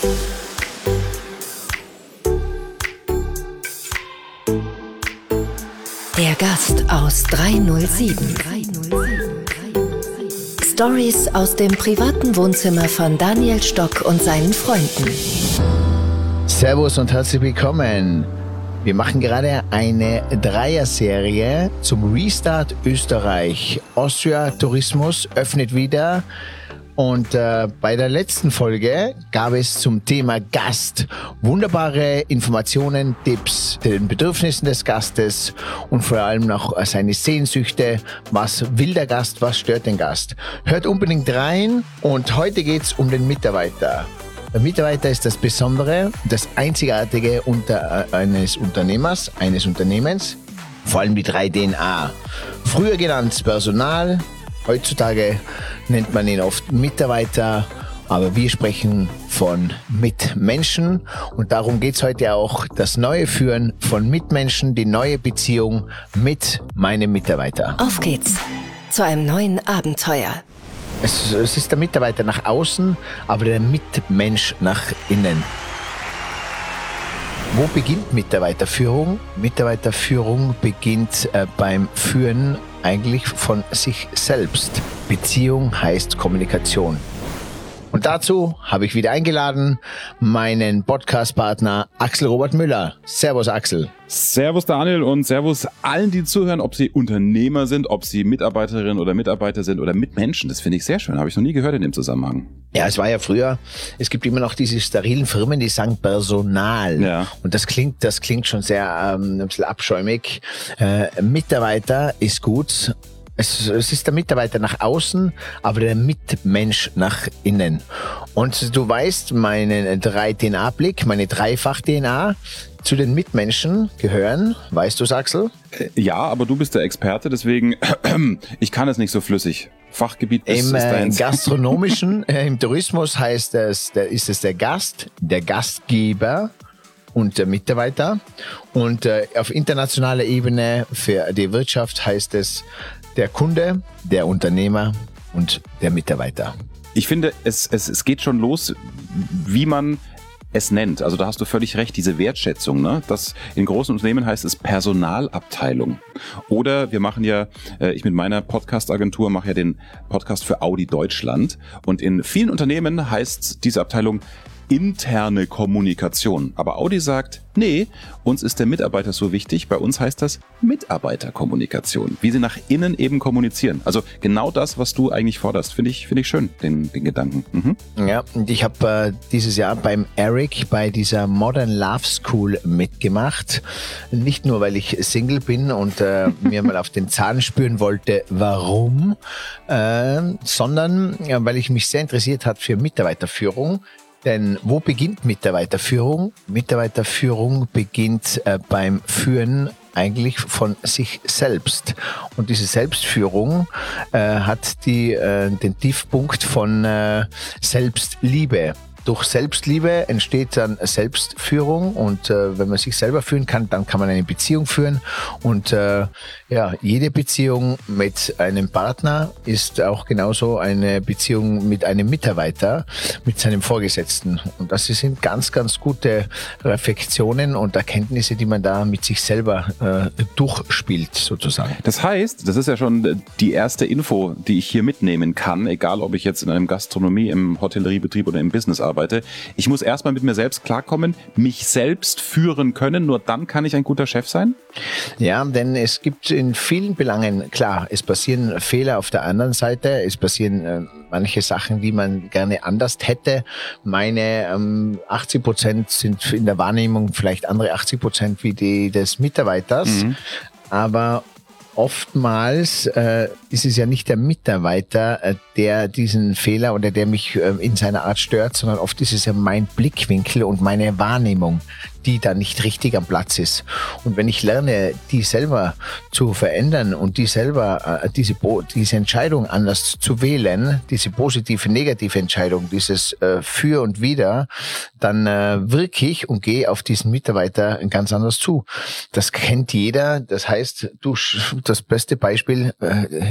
Der Gast aus 307. Stories aus dem privaten Wohnzimmer von Daniel Stock und seinen Freunden. Servus und herzlich willkommen. Wir machen gerade eine Dreier-Serie zum Restart Österreich. Austria Tourismus öffnet wieder. Und bei der letzten Folge gab es zum Thema Gast wunderbare Informationen, Tipps zu den Bedürfnissen des Gastes und vor allem noch seine Sehnsüchte. Was will der Gast, was stört den Gast? Hört unbedingt rein und heute geht's um den Mitarbeiter. Der Mitarbeiter ist das Besondere, das Einzigartige eines Unternehmers, eines Unternehmens, vor allem die 3 DNA. Früher genannt Personal. Heutzutage nennt man ihn oft Mitarbeiter, aber wir sprechen von Mitmenschen und darum geht's heute auch, das neue Führen von Mitmenschen, die neue Beziehung mit meinem Mitarbeiter. Auf geht's zu einem neuen Abenteuer. Es ist der Mitarbeiter nach außen, aber der Mitmensch nach innen. Wo beginnt Mitarbeiterführung? Mitarbeiterführung beginnt beim Führen eigentlich von sich selbst. Beziehung heißt Kommunikation. Und dazu habe ich wieder eingeladen meinen Podcast-Partner Axel Robert Müller. Servus Axel. Servus Daniel und servus allen, die zuhören, ob sie Unternehmer sind, ob sie Mitarbeiterinnen oder Mitarbeiter sind oder Mitmenschen. Das finde ich sehr schön, habe ich noch nie gehört in dem Zusammenhang. Ja, es war ja früher, es gibt immer noch diese sterilen Firmen, die sagen Personal. Ja. Und das klingt schon sehr ein bisschen abschäumig. Mitarbeiter ist gut. Es ist der Mitarbeiter nach außen, aber der Mitmensch nach innen. Und du weißt, meinen 3-DNA-Blick, meine Dreifach-DNA zu den Mitmenschen gehören. Weißt du, Axel? Ja, aber du bist der Experte, deswegen ich kann es nicht so flüssig. Fachgebiet ist deins. Im gastronomischen, im Tourismus ist es der Gast, der Gastgeber und der Mitarbeiter. Und auf internationaler Ebene für die Wirtschaft heißt es der Kunde, der Unternehmer und der Mitarbeiter. Ich finde, es geht schon los, wie man es nennt. Also da hast du völlig recht, diese Wertschätzung. Ne? Das in großen Unternehmen heißt es Personalabteilung. Oder wir machen ja, ich mit meiner Podcast-Agentur mache ja den Podcast für Audi Deutschland. Und in vielen Unternehmen heißt diese Abteilung interne Kommunikation. Aber Audi sagt, nee, uns ist der Mitarbeiter so wichtig, bei uns heißt das Mitarbeiterkommunikation. Wie sie nach innen eben kommunizieren. Also genau das, was du eigentlich forderst. Finde ich schön, den Gedanken. Mhm. Ja, und ich habe dieses Jahr beim Eric bei dieser Modern Love School mitgemacht. Nicht nur, weil ich Single bin und mir mal auf den Zahn spüren wollte, warum, sondern weil ich mich sehr interessiert hat für Mitarbeiterführung. Denn wo beginnt Mitarbeiterführung? Mitarbeiterführung beginnt beim Führen eigentlich von sich selbst. Und diese Selbstführung hat den Tiefpunkt von Selbstliebe. Durch Selbstliebe entsteht dann Selbstführung und wenn man sich selber führen kann, dann kann man eine Beziehung führen und jede Beziehung mit einem Partner ist auch genauso eine Beziehung mit einem Mitarbeiter, mit seinem Vorgesetzten und das sind ganz, ganz gute Reflexionen und Erkenntnisse, die man da mit sich selber durchspielt sozusagen. Das heißt, das ist ja schon die erste Info, die ich hier mitnehmen kann, egal ob ich jetzt in einem Gastronomie, im Hotelleriebetrieb oder im Business arbeite. Ich muss erstmal mit mir selbst klarkommen, mich selbst führen können, nur dann kann ich ein guter Chef sein? Ja, denn es gibt in vielen Belangen, klar, es passieren Fehler auf der anderen Seite, es passieren manche Sachen, die man gerne anders hätte. Meine 80% sind in der Wahrnehmung vielleicht andere 80% wie die des Mitarbeiters, aber oftmals ist es ja nicht der Mitarbeiter, der diesen Fehler oder der mich in seiner Art stört, sondern oft ist es ja mein Blickwinkel und meine Wahrnehmung, die da nicht richtig am Platz ist. Und wenn ich lerne, die selber zu verändern und die selber diese Entscheidung anders zu wählen, diese positive, negative Entscheidung, dieses Für und Wider, dann wirke ich und gehe auf diesen Mitarbeiter ganz anders zu. Das kennt jeder. Das heißt, das beste Beispiel,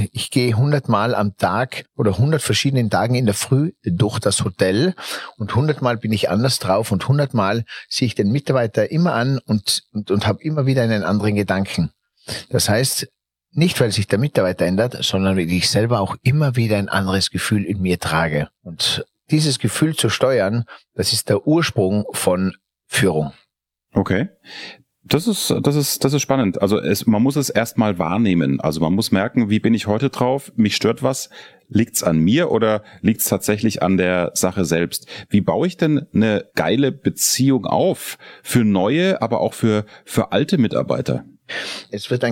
Ich gehe 100 Mal am Tag oder 100 verschiedenen Tagen in der Früh durch das Hotel und 100 Mal bin ich anders drauf und 100 Mal sehe ich den Mitarbeiter immer an und habe immer wieder einen anderen Gedanken. Das heißt, nicht, weil sich der Mitarbeiter ändert, sondern weil ich selber auch immer wieder ein anderes Gefühl in mir trage. Und dieses Gefühl zu steuern, das ist der Ursprung von Führung. Okay. Das ist spannend. Also man muss es erstmal wahrnehmen. Also man muss merken, wie bin ich heute drauf? Mich stört was. Liegt's an mir oder liegt's tatsächlich an der Sache selbst? Wie baue ich denn eine geile Beziehung auf für neue, aber auch für alte Mitarbeiter? Es wird ein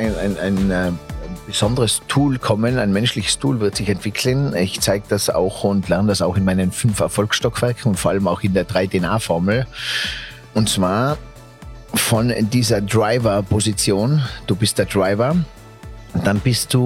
besonderes Tool kommen, ein menschliches Tool wird sich entwickeln. Ich zeige das auch und lerne das auch in meinen 5 Erfolgsstockwerken und vor allem auch in der 3DNA-Formel. Und zwar von dieser Driver-Position. Du bist der Driver. Dann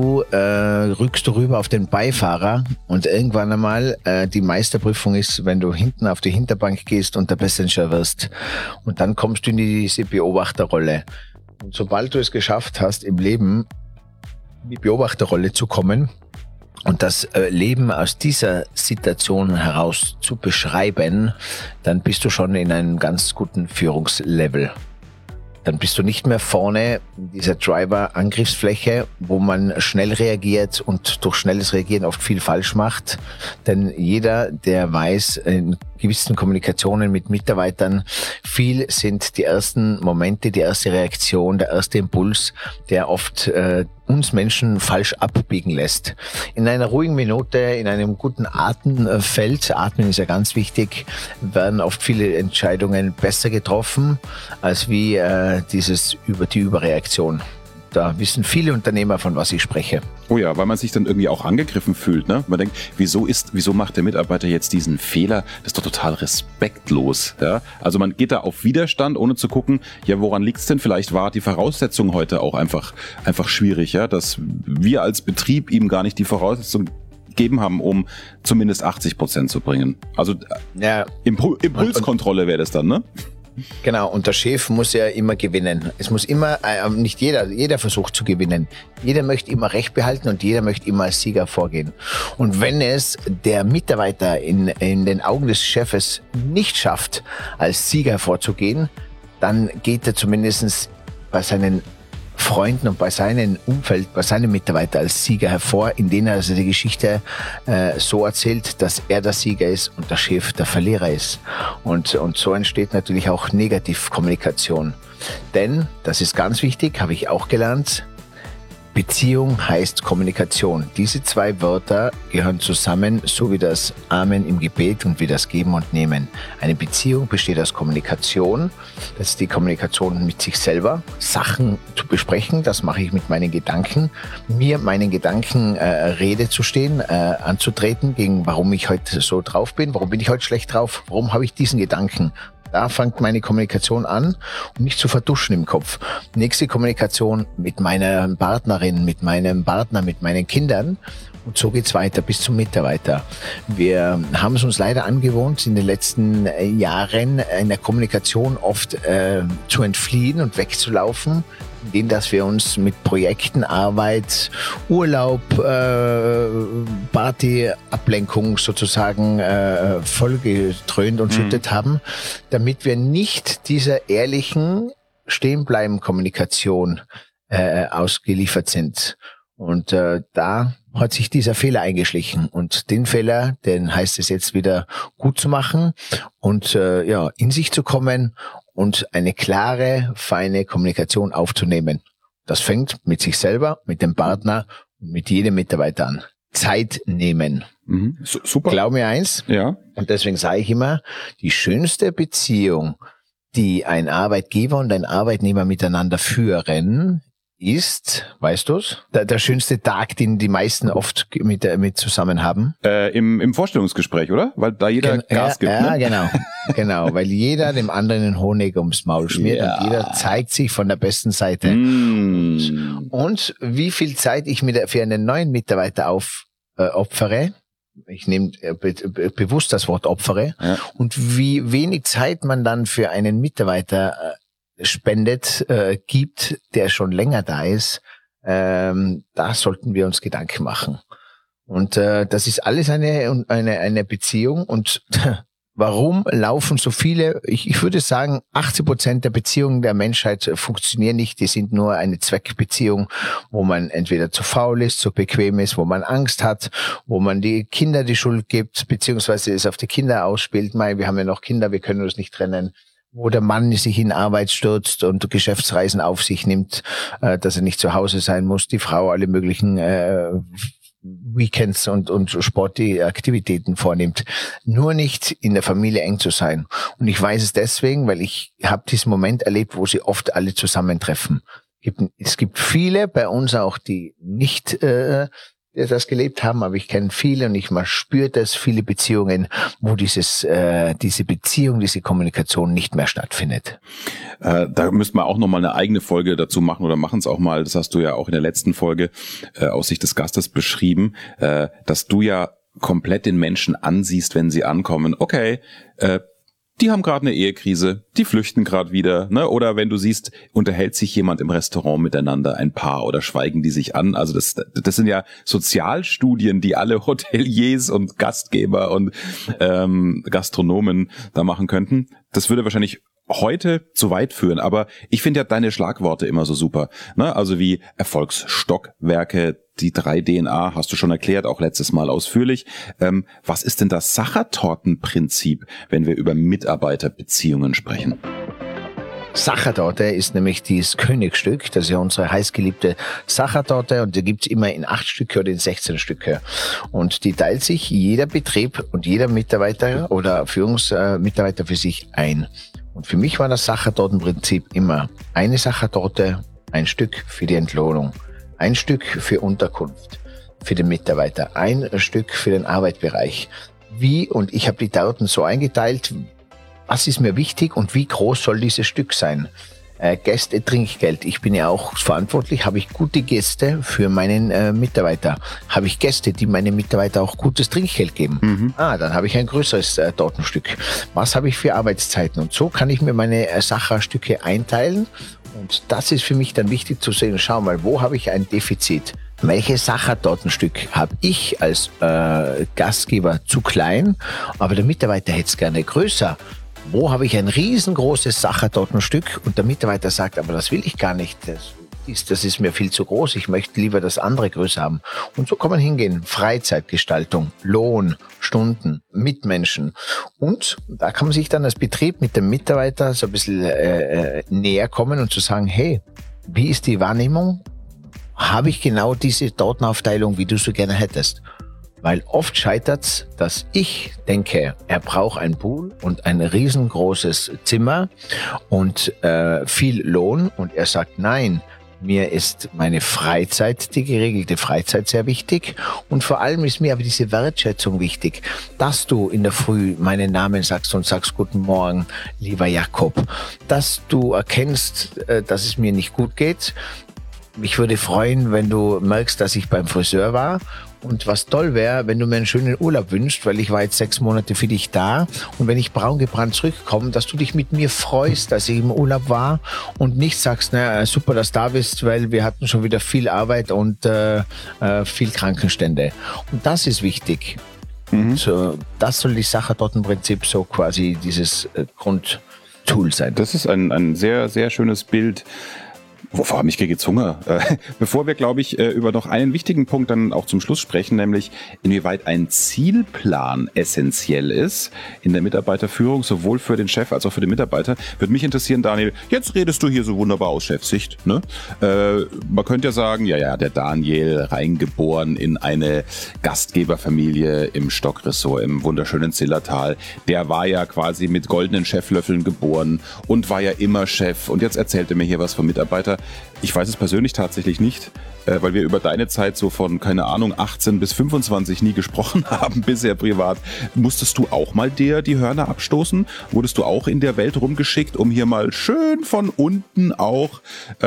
rückst du rüber auf den Beifahrer und irgendwann einmal die Meisterprüfung ist, wenn du hinten auf die Hinterbank gehst und der Passenger wirst. Und dann kommst du in diese Beobachterrolle. Und sobald du es geschafft hast, im Leben in die Beobachterrolle zu kommen und das Leben aus dieser Situation heraus zu beschreiben, dann bist du schon in einem ganz guten Führungslevel. Dann bist du nicht mehr vorne in dieser Driver-Angriffsfläche, wo man schnell reagiert und durch schnelles Reagieren oft viel falsch macht. Denn jeder, der weiß, in gewissen Kommunikationen mit Mitarbeitern, viel sind die ersten Momente, die erste Reaktion, der erste Impuls, der oft uns Menschen falsch abbiegen lässt. In einer ruhigen Minute, in einem guten Atemfeld, Atmen ist ja ganz wichtig, werden oft viele Entscheidungen besser getroffen, als wie die Überreaktion. Da wissen viele Unternehmer, von was ich spreche. Oh ja, weil man sich dann irgendwie auch angegriffen fühlt, ne? Man denkt, wieso macht der Mitarbeiter jetzt diesen Fehler? Das ist doch total respektlos, ja? Also man geht da auf Widerstand, ohne zu gucken, ja, woran liegt's denn? Vielleicht war die Voraussetzung heute auch einfach schwierig, ja? Dass wir als Betrieb ihm gar nicht die Voraussetzung gegeben haben, um zumindest 80% zu bringen. Also ja. Impulskontrolle wäre das dann, ne? Genau, und der Chef muss ja immer gewinnen. Es muss immer, nicht jeder versucht zu gewinnen. Jeder möchte immer Recht behalten und jeder möchte immer als Sieger vorgehen. Und wenn es der Mitarbeiter in den Augen des Chefes nicht schafft, als Sieger hervorzugehen, dann geht er zumindest bei seinen Freunden und bei seinem Umfeld, bei seinen Mitarbeitern als Sieger hervor, in denen er also die Geschichte so erzählt, dass er der Sieger ist und der Chef der Verlierer ist. Und so entsteht natürlich auch Negativkommunikation. Denn, das ist ganz wichtig, habe ich auch gelernt, Beziehung heißt Kommunikation. Diese 2 Wörter gehören zusammen, so wie das Amen im Gebet und wie das Geben und Nehmen. Eine Beziehung besteht aus Kommunikation. Das ist die Kommunikation mit sich selber, Sachen zu besprechen. Das mache ich mit meinen Gedanken. Mir meinen Gedanken Rede zu stehen, anzutreten, gegen warum ich heute so drauf bin. Warum bin ich heute schlecht drauf? Warum habe ich diesen Gedanken? Da fängt meine Kommunikation an, um nicht zu verduschen im Kopf. Nächste Kommunikation mit meiner Partnerin, mit meinem Partner, mit meinen Kindern. Und so geht's weiter bis zum Mitarbeiter. Wir haben es uns leider angewohnt, in den letzten Jahren in der Kommunikation oft zu entfliehen und wegzulaufen, indem dass wir uns mit Projekten, Arbeit, Urlaub, Party, Ablenkung sozusagen vollgetrönt und schüttet haben, damit wir nicht dieser ehrlichen Stehenbleiben-Kommunikation ausgeliefert sind. Und da hat sich dieser Fehler eingeschlichen. Und den Fehler, den heißt es jetzt wieder gut zu machen und in sich zu kommen und eine klare, feine Kommunikation aufzunehmen. Das fängt mit sich selber, mit dem Partner und mit jedem Mitarbeiter an. Zeit nehmen. Mhm. Super. Glaub mir eins. Ja. Und deswegen sage ich immer, die schönste Beziehung, die ein Arbeitgeber und ein Arbeitnehmer miteinander führen, ist, weißt du's, der schönste Tag, den die meisten oft mit zusammen haben? Im Vorstellungsgespräch, oder? Weil da jeder Gas gibt. Ja, ne? genau, weil jeder dem anderen den Honig ums Maul schmiert und jeder zeigt sich von der besten Seite. Und wie viel Zeit ich für einen neuen Mitarbeiter opfere, ich nehme bewusst das Wort opfere, und wie wenig Zeit man dann für einen Mitarbeiter spendet, gibt, der schon länger da ist, Da sollten wir uns Gedanken machen. Und das ist alles eine Beziehung. Und warum laufen so viele, ich würde sagen, 80% der Beziehungen der Menschheit funktionieren nicht. Die sind nur eine Zweckbeziehung, wo man entweder zu faul ist, zu bequem ist, wo man Angst hat, wo man die Kinder die Schuld gibt, beziehungsweise es auf die Kinder ausspielt. Wir haben ja noch Kinder, wir können uns nicht trennen. Wo der Mann sich in Arbeit stürzt und Geschäftsreisen auf sich nimmt, dass er nicht zu Hause sein muss, die Frau alle möglichen Weekends und Sportaktivitäten vornimmt. Nur nicht in der Familie eng zu sein. Und ich weiß es deswegen, weil ich habe diesen Moment erlebt, wo sie oft alle zusammentreffen. Es gibt viele bei uns auch, die nicht das gelebt haben, aber ich kenne viele und man spürt das, viele Beziehungen, wo diese Beziehung, diese Kommunikation nicht mehr stattfindet. Da müssten wir auch nochmal eine eigene Folge dazu machen oder machen es auch mal, das hast du ja auch in der letzten Folge aus Sicht des Gastes beschrieben, dass du ja komplett den Menschen ansiehst, wenn sie ankommen. Okay, die haben gerade eine Ehekrise, die flüchten gerade wieder, ne? Oder wenn du siehst, unterhält sich jemand im Restaurant miteinander, ein Paar, oder schweigen die sich an. Also das sind ja Sozialstudien, die alle Hoteliers und Gastgeber und Gastronomen da machen könnten. Das würde wahrscheinlich heute zu weit führen, aber ich finde ja deine Schlagworte immer so super, ne? Also wie Erfolgsstockwerke, die 3 DNA hast du schon erklärt, auch letztes Mal ausführlich. Was ist denn das Sachertortenprinzip, wenn wir über Mitarbeiterbeziehungen sprechen? Sachertorte ist nämlich dieses Königsstück, das ist ja unsere heißgeliebte Sachertorte, und die gibt's immer in 8 Stücke oder in 16 Stücke. Und die teilt sich jeder Betrieb und jeder Mitarbeiter oder Führungsmitarbeiter für sich ein. Und für mich war das Sachertortenprinzip immer eine Sachertorte, ein Stück für die Entlohnung, ein Stück für Unterkunft, für den Mitarbeiter, ein Stück für den Arbeitsbereich. Und ich habe die Torten so eingeteilt, was ist mir wichtig und wie groß soll dieses Stück sein? Gäste, Trinkgeld. Ich bin ja auch verantwortlich. Habe ich gute Gäste für meinen Mitarbeiter? Habe ich Gäste, die meinen Mitarbeiter auch gutes Trinkgeld geben? Dann habe ich ein größeres Tortenstück. Was habe ich für Arbeitszeiten? Und so kann ich mir meine Sacherstücke einteilen. Und das ist für mich dann wichtig zu sehen. Schau mal, wo habe ich ein Defizit? Welches Sachertortenstück habe ich als Gastgeber zu klein, aber der Mitarbeiter hätte es gerne größer? Wo habe ich ein riesengroßes Sachertortenstück und der Mitarbeiter sagt, aber das will ich gar nicht, das ist mir viel zu groß, ich möchte lieber das andere größer haben. Und so kann man hingehen, Freizeitgestaltung, Lohn, Stunden, Mitmenschen. Und da kann man sich dann als Betrieb mit dem Mitarbeiter so ein bisschen näher kommen und zu sagen, hey, wie ist die Wahrnehmung? Habe ich genau diese Tortenaufteilung, wie du so gerne hättest? Weil oft scheitert's, dass ich denke, er braucht ein Pool und ein riesengroßes Zimmer und viel Lohn. Und er sagt, nein, mir ist meine Freizeit, die geregelte Freizeit sehr wichtig. Und vor allem ist mir aber diese Wertschätzung wichtig, dass du in der Früh meinen Namen sagst und sagst, guten Morgen, lieber Jakob. Dass du erkennst, dass es mir nicht gut geht. Mich würde freuen, wenn du merkst, dass ich beim Friseur war. Und was toll wäre, wenn du mir einen schönen Urlaub wünschst, weil ich war jetzt 6 Monate für dich da. Und wenn ich braun gebrannt zurückkomme, dass du dich mit mir freust, dass ich im Urlaub war und nicht sagst, na super, dass du da bist, weil wir hatten schon wieder viel Arbeit und viel Krankenstände. Und das ist wichtig. So, das soll die Sachertortenprinzip so quasi dieses Grundtool sein. Das ist ein sehr, sehr schönes Bild. Wovor mich kriege jetzt Hunger. Bevor wir, glaube ich, über noch einen wichtigen Punkt dann auch zum Schluss sprechen, nämlich inwieweit ein Zielplan essentiell ist in der Mitarbeiterführung, sowohl für den Chef als auch für den Mitarbeiter, würde mich interessieren, Daniel, jetzt redest du hier so wunderbar aus Chefsicht, ne? Man könnte ja sagen, ja, der Daniel, reingeboren in eine Gastgeberfamilie im Stockressort im wunderschönen Zillertal, der war ja quasi mit goldenen Cheflöffeln geboren und war ja immer Chef, und jetzt erzählt er mir hier was vom Mitarbeiter. Ich weiß es persönlich tatsächlich nicht, weil wir über deine Zeit so von, keine Ahnung, 18 bis 25 nie gesprochen haben bisher privat. Musstest du auch mal dir die Hörner abstoßen? Wurdest du auch in der Welt rumgeschickt, um hier mal schön von unten auch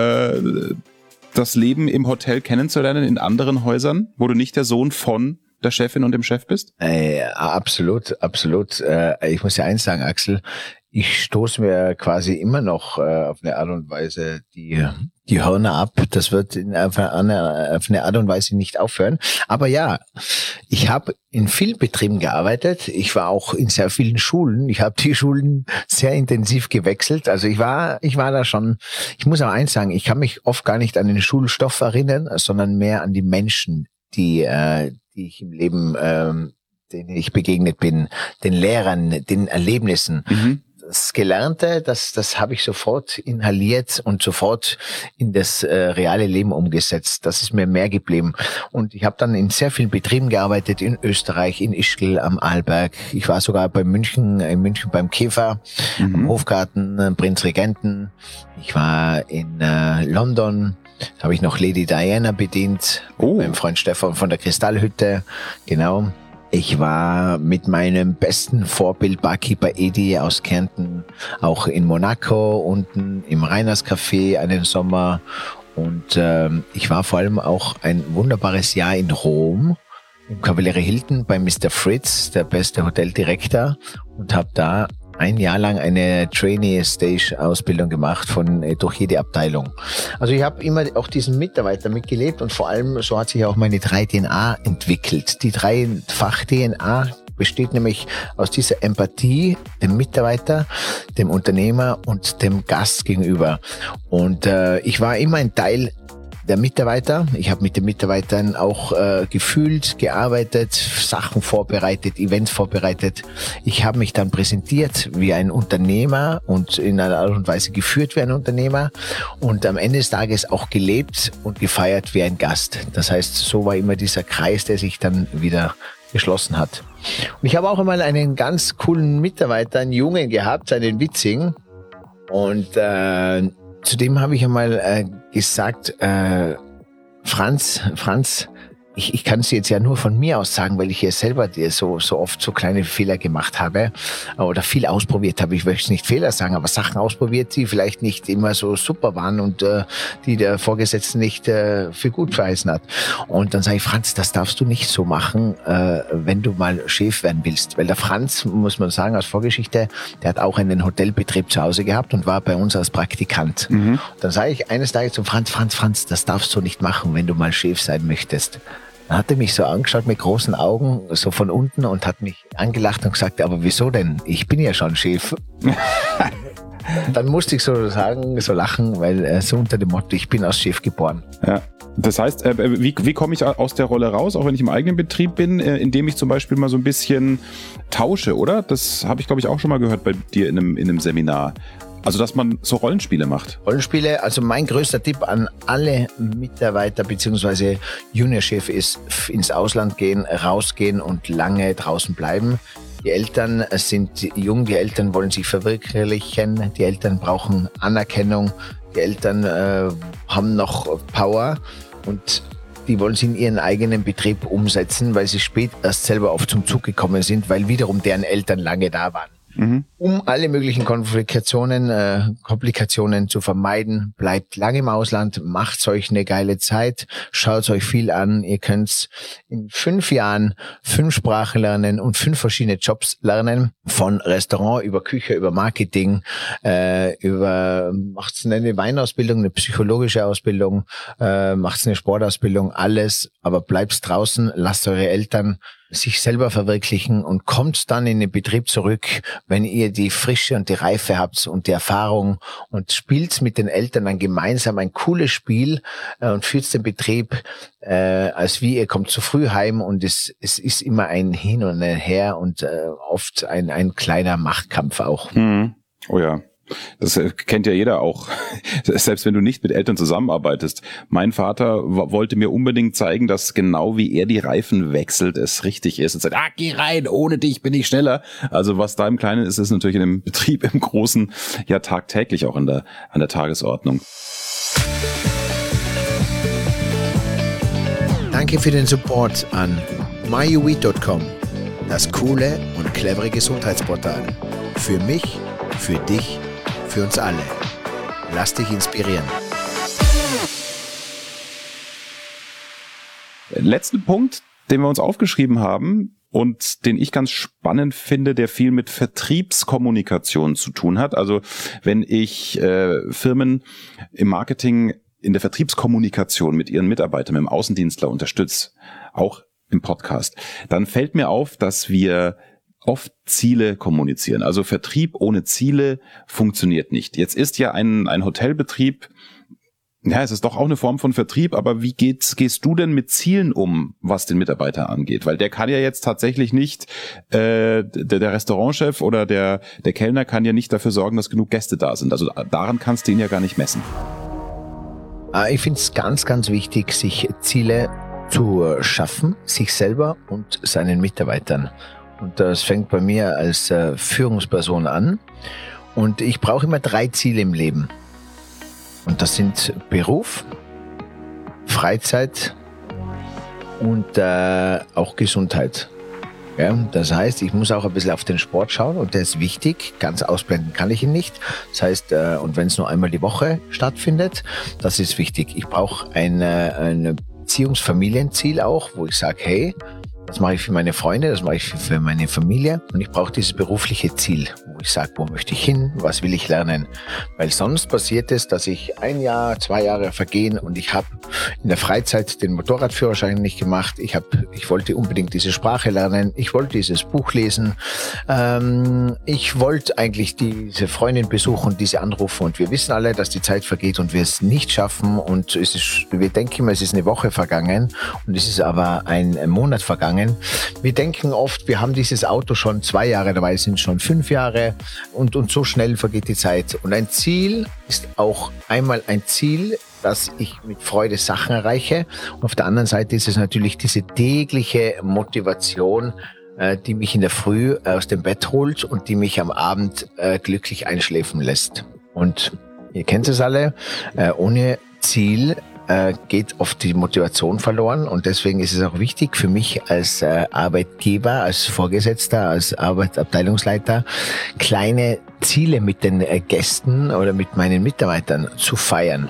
das Leben im Hotel kennenzulernen in anderen Häusern, wo du nicht der Sohn von der Chefin und dem Chef bist? Absolut. Ich muss ja eins sagen, Axel. ich stoße mir quasi immer noch auf eine Art und Weise die Hörner ab. Das wird auf eine Art und Weise nicht aufhören. Aber ja, ich habe in vielen Betrieben gearbeitet. Ich war auch in sehr vielen Schulen. Ich habe die Schulen sehr intensiv gewechselt. Also ich war da schon, ich muss aber eins sagen, ich kann mich oft gar nicht an den Schulstoff erinnern, sondern mehr an die Menschen, die ich im Leben, denen ich begegnet bin, den Lehrern, den Erlebnissen. Mhm. Das Gelernte, das habe ich sofort inhaliert und sofort in das reale Leben umgesetzt. Das ist mir mehr geblieben. Und ich habe dann in sehr vielen Betrieben gearbeitet, in Österreich, in Ischgl, am Arlberg. Ich war sogar in München beim Käfer, am Hofgarten, Prinzregenten. Ich war in London, da habe ich noch Lady Diana bedient, mit meinem Freund Stefan von der Kristallhütte, genau. Ich war mit meinem besten Vorbild Barkeeper Edi aus Kärnten auch in Monaco, unten im Reiners Café einen Sommer. Und ich war vor allem auch ein wunderbares Jahr in Rom, im Cavaliere Hilton bei Mr. Fritz, der beste Hoteldirektor, und habe da ein Jahr lang eine Trainee-Stage-Ausbildung gemacht durch jede Abteilung. Also ich habe immer auch diesen Mitarbeiter mitgelebt und vor allem so hat sich auch meine 3-DNA entwickelt. Die 3-Fach-DNA besteht nämlich aus dieser Empathie dem Mitarbeiter, dem Unternehmer und dem Gast gegenüber. Und ich war immer ein Teil der Mitarbeiter. Ich habe mit den Mitarbeitern auch gefühlt, gearbeitet, Sachen vorbereitet, Events vorbereitet. Ich habe mich dann präsentiert wie ein Unternehmer und in einer Art und Weise geführt wie ein Unternehmer und am Ende des Tages auch gelebt und gefeiert wie ein Gast. Das heißt, so war immer dieser Kreis, der sich dann wieder geschlossen hat. Und ich habe auch einmal einen ganz coolen Mitarbeiter, einen Jungen gehabt, einen Witzing, und zudem habe ich einmal gesagt, Franz, ich kann es jetzt ja nur von mir aus sagen, weil ich hier selber so oft so kleine Fehler gemacht habe oder viel ausprobiert habe. Ich möchte es nicht Fehler sagen, aber Sachen ausprobiert, die vielleicht nicht immer so super waren und die der Vorgesetzte nicht für gut verheißen hat. Und dann sage ich, Franz, das darfst du nicht so machen, wenn du mal Chef werden willst. Weil der Franz, muss man sagen, als Vorgeschichte, der hat auch einen Hotelbetrieb zu Hause gehabt und war bei uns als Praktikant. Mhm. Und dann sage ich eines Tages zum Franz, das darfst du nicht machen, wenn du mal Chef sein möchtest. Dann hat er mich so angeschaut mit großen Augen, so von unten, und hat mich angelacht und gesagt, aber wieso denn? Ich bin ja schon Chef. Dann musste ich so sagen, so lachen, weil so unter dem Motto, ich bin als Chef geboren. Ja. Das heißt, wie komme ich aus der Rolle raus, auch wenn ich im eigenen Betrieb bin, indem ich zum Beispiel mal so ein bisschen tausche, oder? Das habe ich, glaube ich, auch schon mal gehört bei dir in einem Seminar. Also, dass man so Rollenspiele macht. Rollenspiele, also mein größter Tipp an alle Mitarbeiter bzw. Juniorchef ist, ins Ausland gehen, rausgehen und lange draußen bleiben. Die Eltern sind jung, die Eltern wollen sich verwirklichen, die Eltern brauchen Anerkennung, die Eltern haben noch Power und die wollen sie in ihren eigenen Betrieb umsetzen, weil sie spät erst selber oft zum Zug gekommen sind, weil wiederum deren Eltern lange da waren. Mhm. Um alle möglichen Komplikationen zu vermeiden, bleibt lange im Ausland, macht euch eine geile Zeit, schaut euch viel an. Ihr könnt in 5 Jahren 5 Sprachen lernen und 5 verschiedene Jobs lernen, von Restaurant über Küche, über Marketing, macht's eine Weinausbildung, eine psychologische Ausbildung, macht's eine Sportausbildung, alles, aber bleibt draußen, lasst eure Eltern sich selber verwirklichen und kommt dann in den Betrieb zurück, wenn ihr die Frische und die Reife habt und die Erfahrung, und spielt mit den Eltern dann gemeinsam ein cooles Spiel und führt den Betrieb als wie ihr kommt zu früh heim, und es ist immer ein Hin und ein Her und oft ein kleiner Machtkampf auch. Mhm. Oh ja. Das kennt ja jeder auch, selbst wenn du nicht mit Eltern zusammenarbeitest. Mein Vater wollte mir unbedingt zeigen, dass genau wie er die Reifen wechselt, es richtig ist. Und sagt, geh rein, ohne dich bin ich schneller. Also was da im Kleinen ist, ist natürlich in dem Betrieb im Großen ja tagtäglich auch an der Tagesordnung. Danke für den Support an myuweed.com, das coole und clevere Gesundheitsportal. Für mich, für dich, für uns alle. Lass dich inspirieren. Letzten Punkt, den wir uns aufgeschrieben haben, und den ich ganz spannend finde, der viel mit Vertriebskommunikation zu tun hat. Also wenn ich Firmen im Marketing in der Vertriebskommunikation mit ihren Mitarbeitern, mit dem Außendienstler unterstütze, auch im Podcast, dann fällt mir auf, dass wir oft Ziele kommunizieren. Also Vertrieb ohne Ziele funktioniert nicht. Jetzt ist ja ein Hotelbetrieb, ja, es ist doch auch eine Form von Vertrieb, aber wie gehst du denn mit Zielen um, was den Mitarbeiter angeht? Weil der kann ja jetzt tatsächlich nicht, der Restaurantchef oder der Kellner kann ja nicht dafür sorgen, dass genug Gäste da sind. Also daran kannst du ihn ja gar nicht messen. Ich finde es ganz, ganz wichtig, sich Ziele zu schaffen, sich selber und seinen Mitarbeitern. Und das fängt bei mir als Führungsperson an. Und ich brauche immer 3 Ziele im Leben. Und das sind Beruf, Freizeit und auch Gesundheit. Ja, das heißt, ich muss auch ein bisschen auf den Sport schauen und der ist wichtig. Ganz ausblenden kann ich ihn nicht. Das heißt, und wenn es nur einmal die Woche stattfindet, das ist wichtig. Ich brauche ein Beziehungsfamilienziel auch, wo ich sage, hey, das mache ich für meine Freunde, das mache ich für meine Familie und ich brauche dieses berufliche Ziel, wo ich sage, wo möchte ich hin, was will ich lernen, weil sonst passiert es, dass ich 1 Jahr, 2 Jahre vergehen und ich habe in der Freizeit den Motorradführerschein nicht gemacht, ich wollte unbedingt diese Sprache lernen, ich wollte dieses Buch lesen, ich wollte eigentlich diese Freundin besuchen, diese anrufen und wir wissen alle, dass die Zeit vergeht und wir es nicht schaffen und wir denken immer, es ist eine Woche vergangen und es ist aber ein Monat vergangen. Wir denken oft, wir haben dieses Auto schon 2 Jahre, dabei sind es schon 5 Jahre und so schnell vergeht die Zeit. Und ein Ziel ist auch einmal ein Ziel, dass ich mit Freude Sachen erreiche. Und auf der anderen Seite ist es natürlich diese tägliche Motivation, die mich in der Früh aus dem Bett holt und die mich am Abend glücklich einschläfen lässt. Und ihr kennt es alle, ohne Ziel geht oft die Motivation verloren und deswegen ist es auch wichtig für mich als Arbeitgeber, als Vorgesetzter, als Abteilungsleiter, kleine Ziele mit den Gästen oder mit meinen Mitarbeitern zu feiern.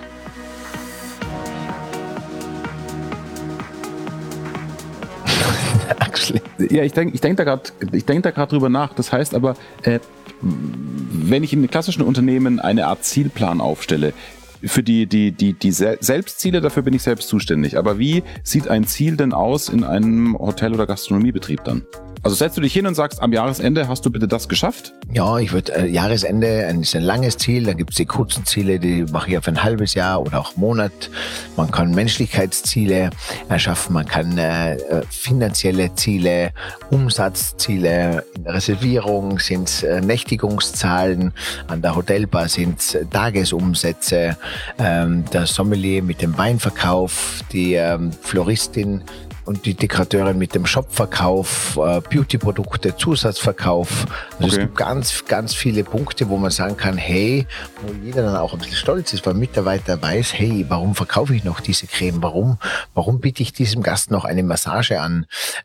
Ja, ich denk da gerade drüber nach. Das heißt aber, wenn ich in einem klassischen Unternehmen eine Art Zielplan aufstelle, für die Selbstziele, dafür bin ich selbst zuständig. Aber wie sieht ein Ziel denn aus in einem Hotel- oder Gastronomiebetrieb dann? Also setzt du dich hin und sagst, am Jahresende hast du bitte das geschafft? Ja, ich würde Jahresende ist ein langes Ziel, dann gibt es die kurzen Ziele, die mache ich auf ein halbes Jahr oder auch Monat. Man kann Menschlichkeitsziele erschaffen, man kann finanzielle Ziele, Umsatzziele, in der Reservierung sind es Nächtigungszahlen, an der Hotelbar sind es Tagesumsätze, der Sommelier mit dem Weinverkauf, die Floristin und die Dekorateurin mit dem Shopverkauf, Beautyprodukte, Zusatzverkauf. Also Es gibt ganz, ganz viele Punkte, wo man sagen kann, hey, wo jeder dann auch ein bisschen stolz ist, weil Mitarbeiter weiß, hey, warum verkaufe ich noch diese Creme? Warum biete ich diesem Gast noch eine Massage an?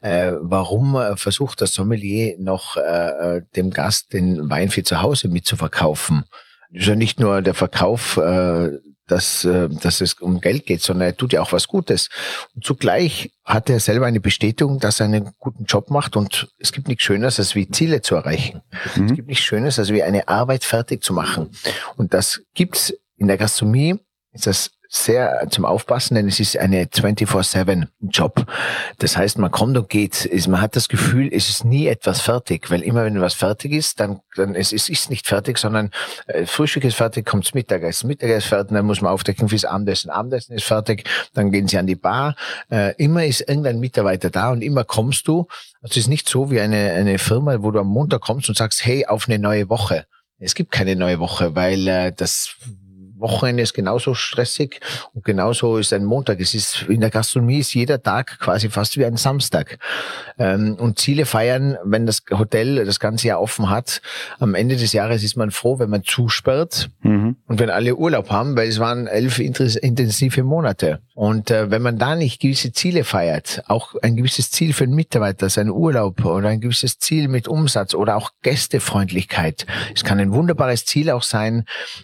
Warum versucht das Sommelier noch dem Gast den Wein für zu Hause mitzuverkaufen? Das ist ja nicht nur der Verkauf, dass es um Geld geht, sondern er tut ja auch was Gutes. Und zugleich hat er selber eine Bestätigung, dass er einen guten Job macht und es gibt nichts Schöneres, als wie Ziele zu erreichen. Es gibt nichts Schöneres, als wie eine Arbeit fertig zu machen. Und das gibt's in der Gastronomie, ist das sehr zum Aufpassen, denn es ist eine 24/7-Job. Das heißt, man kommt und geht. Man hat das Gefühl, es ist nie etwas fertig, weil immer wenn was fertig ist, dann es ist nicht fertig, sondern Frühstück ist fertig, kommt's Mittagessen. Mittagessen ist fertig, dann muss man aufdecken fürs Abendessen. Abendessen ist fertig, dann gehen sie an die Bar. Immer ist irgendein Mitarbeiter da und immer kommst du. Es ist nicht so wie eine Firma, wo du am Montag kommst und sagst, hey, auf eine neue Woche. Es gibt keine neue Woche, weil das Wochenende ist genauso stressig und genauso ist ein Montag. In der Gastronomie ist jeder Tag quasi fast wie ein Samstag. Und Ziele feiern, wenn das Hotel das ganze Jahr offen hat. Am Ende des Jahres ist man froh, wenn man zusperrt und wenn alle Urlaub haben, weil es waren 11 intensive Monate. Und wenn man da nicht gewisse Ziele feiert, auch ein gewisses Ziel für einen Mitarbeiter, sein Urlaub oder ein gewisses Ziel mit Umsatz oder auch Gästefreundlichkeit. Es kann ein wunderbares Ziel auch sein,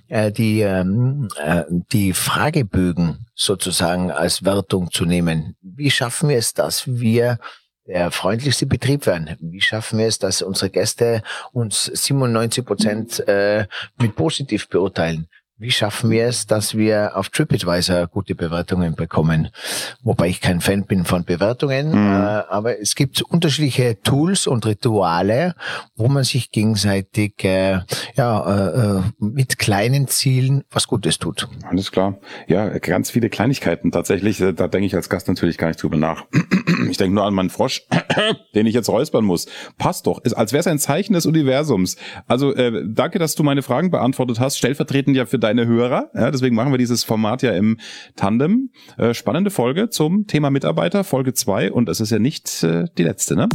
die Fragebögen sozusagen als Wertung zu nehmen. Wie schaffen wir es, dass wir der freundlichste Betrieb werden? Wie schaffen wir es, dass unsere Gäste uns 97% mit positiv beurteilen? Wie schaffen wir es, dass wir auf TripAdvisor gute Bewertungen bekommen? Wobei ich kein Fan bin von Bewertungen, aber es gibt unterschiedliche Tools und Rituale, wo man sich gegenseitig mit kleinen Zielen was Gutes tut. Alles klar. Ja, ganz viele Kleinigkeiten tatsächlich. Da denke ich als Gast natürlich gar nicht drüber nach. Ich denke nur an meinen Frosch, den ich jetzt räuspern muss. Passt doch. Ist, als wäre es ein Zeichen des Universums. Also danke, dass du meine Fragen beantwortet hast. Stellvertretend ja für deine Hörer. Ja, deswegen machen wir dieses Format ja im Tandem. Spannende Folge zum Thema Mitarbeiter, Folge 2. Und es ist ja nicht die letzte, ne?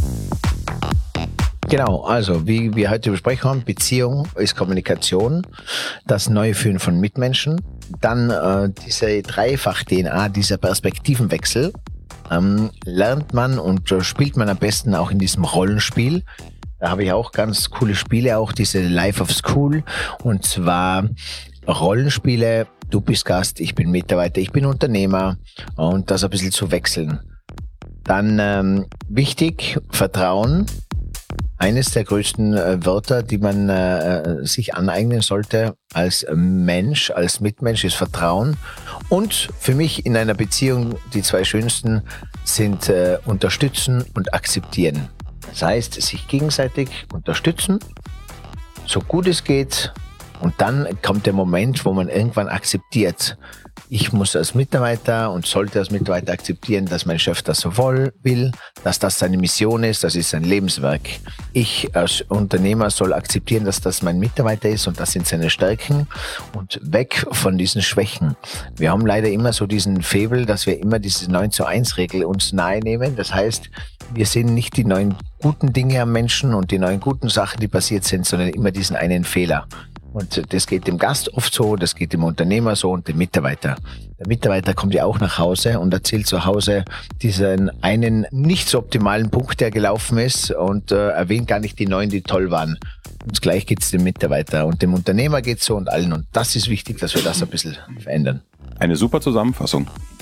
Genau, also wie wir heute besprochen haben, Beziehung ist Kommunikation, das neue Führen von Mitmenschen, dann diese Dreifach-DNA, dieser Perspektivenwechsel, lernt man und spielt man am besten auch in diesem Rollenspiel. Da habe ich auch ganz coole Spiele, auch diese Life of School, und zwar Rollenspiele, du bist Gast, ich bin Mitarbeiter, ich bin Unternehmer, und das ein bisschen zu wechseln. Dann wichtig, Vertrauen. Eines der größten Wörter, die man sich aneignen sollte als Mensch, als Mitmensch, ist Vertrauen. Und für mich in einer Beziehung die zwei schönsten sind unterstützen und akzeptieren. Das heißt, sich gegenseitig unterstützen, so gut es geht. Und dann kommt der Moment, wo man irgendwann akzeptiert. Ich muss als Mitarbeiter und sollte als Mitarbeiter akzeptieren, dass mein Chef das so will, dass das seine Mission ist, das ist sein Lebenswerk. Ich als Unternehmer soll akzeptieren, dass das mein Mitarbeiter ist und das sind seine Stärken, und weg von diesen Schwächen. Wir haben leider immer so diesen Faible, dass wir immer diese 9:1-Regel uns nahe nehmen. Das heißt, wir sehen nicht die 9 guten Dinge am Menschen und die 9 guten Sachen, die passiert sind, sondern immer diesen einen Fehler. Und das geht dem Gast oft so, das geht dem Unternehmer so und dem Mitarbeiter. Der Mitarbeiter kommt ja auch nach Hause und erzählt zu Hause diesen einen nicht so optimalen Punkt, der gelaufen ist, und erwähnt gar nicht die 9, die toll waren. Und gleich geht es dem Mitarbeiter und dem Unternehmer geht es so und allen. Und das ist wichtig, dass wir das ein bisschen verändern. Eine super Zusammenfassung.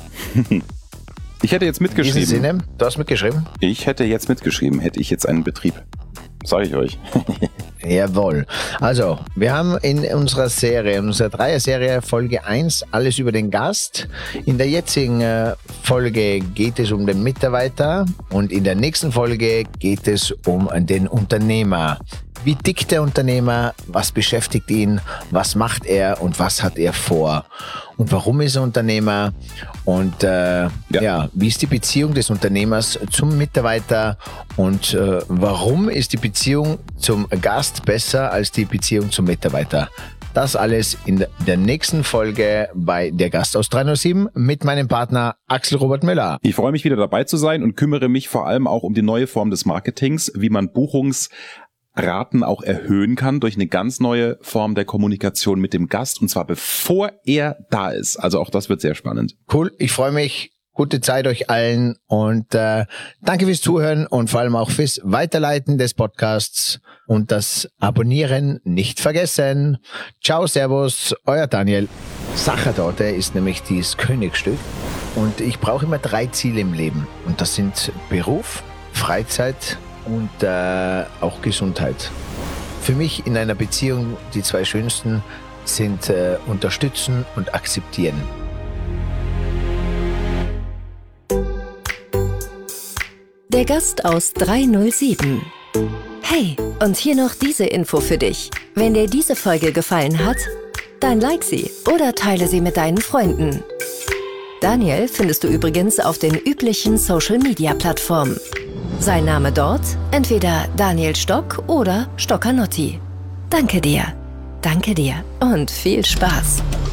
Ich hätte jetzt mitgeschrieben. In diesem Sinne, du hast mitgeschrieben? Ich hätte jetzt mitgeschrieben, hätte ich jetzt einen Betrieb. Sage ich euch. Jawohl. Also, wir haben in unserer Serie, in unserer Dreier-Serie Folge 1 alles über den Gast. In der jetzigen Folge geht es um den Mitarbeiter und in der nächsten Folge geht es um den Unternehmer. Wie tickt der Unternehmer? Was beschäftigt ihn? Was macht er und was hat er vor? Und warum ist er Unternehmer? Und wie ist die Beziehung des Unternehmers zum Mitarbeiter? Und warum ist die Beziehung zum Gast besser als die Beziehung zum Mitarbeiter? Das alles in der nächsten Folge bei Der Gast aus 307 mit meinem Partner Axel Robert Müller. Ich freue mich, wieder dabei zu sein und kümmere mich vor allem auch um die neue Form des Marketings, wie man Buchungsraten auch erhöhen kann durch eine ganz neue Form der Kommunikation mit dem Gast, und zwar bevor er da ist. Also auch das wird sehr spannend. Cool, ich freue mich. Gute Zeit euch allen und danke fürs Zuhören und vor allem auch fürs Weiterleiten des Podcasts und das Abonnieren nicht vergessen. Ciao, servus, euer Daniel. Sachertorte ist nämlich das Königsstück und ich brauche immer 3 Ziele im Leben, und das sind Beruf, Freizeit und auch Gesundheit. Für mich in einer Beziehung die 2 schönsten sind unterstützen und akzeptieren. Der Gast aus 307. Hey, und hier noch diese Info für dich. Wenn dir diese Folge gefallen hat, dann like sie oder teile sie mit deinen Freunden. Daniel findest du übrigens auf den üblichen Social-Media-Plattformen. Sein Name dort entweder Daniel Stock oder Stockanotti. Danke dir und viel Spaß.